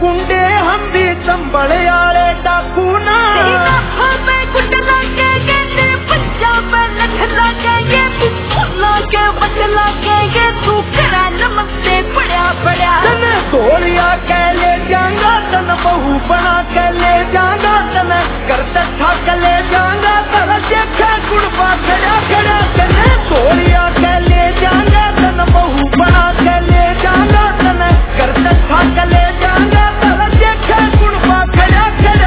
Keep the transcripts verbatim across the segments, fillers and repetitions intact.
गुंडे हम भी संभल आले डाकू ना हमें गुंड लागे ये तेरे पंजाब में लठ लागे ये तू लागे बच लागे ये तू करा नमस्ते पड़ा पड़ा तने गोलियां कह ले जाऊंगा तन बहू बना के ले जाऊंगा तने करते ठाक ले जाऊंगा तेरा देखा गुड़बा खड़ा खड़ा तने गोलियां कह ले जाऊंगा तन बहू बना के ले जाऊंगा तने करते ठाक ले जाऊंगा तेरा देखा गुड़बा खड़ा खड़ा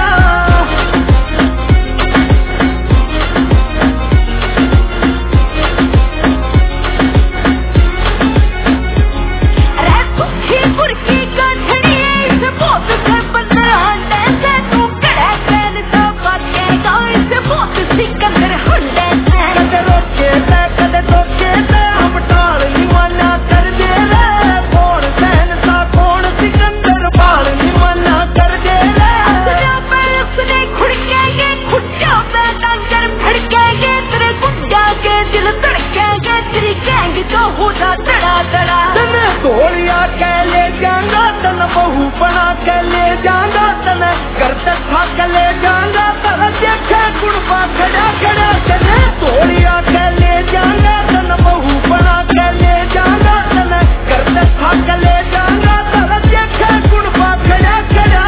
गोलियां कह ले जाऊंगा तन बहू बना के ले जाऊंगा तन करते ठाक ले जाऊंगा तेरा देखा गुड़बा खड़ा खड़ा तने गोलियां कह ले जाऊंगा तन बहू बना के ले जाऊंगा तन करते ठाक ले जाऊंगा तेरा देखा गुड़बा खड़ा खड़ा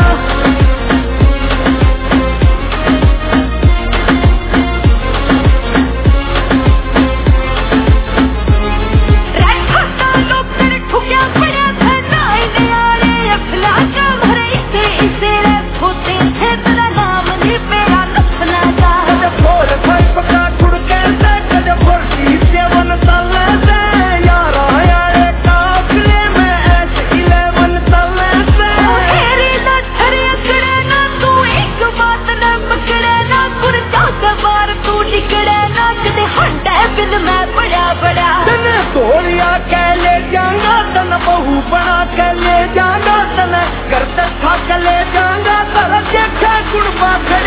गोलियां कह ले जाऊंगा तन बहू बना के ले जाऊंगा तन करते ठाक ले जाऊंगा तेरा देखा गुड़बा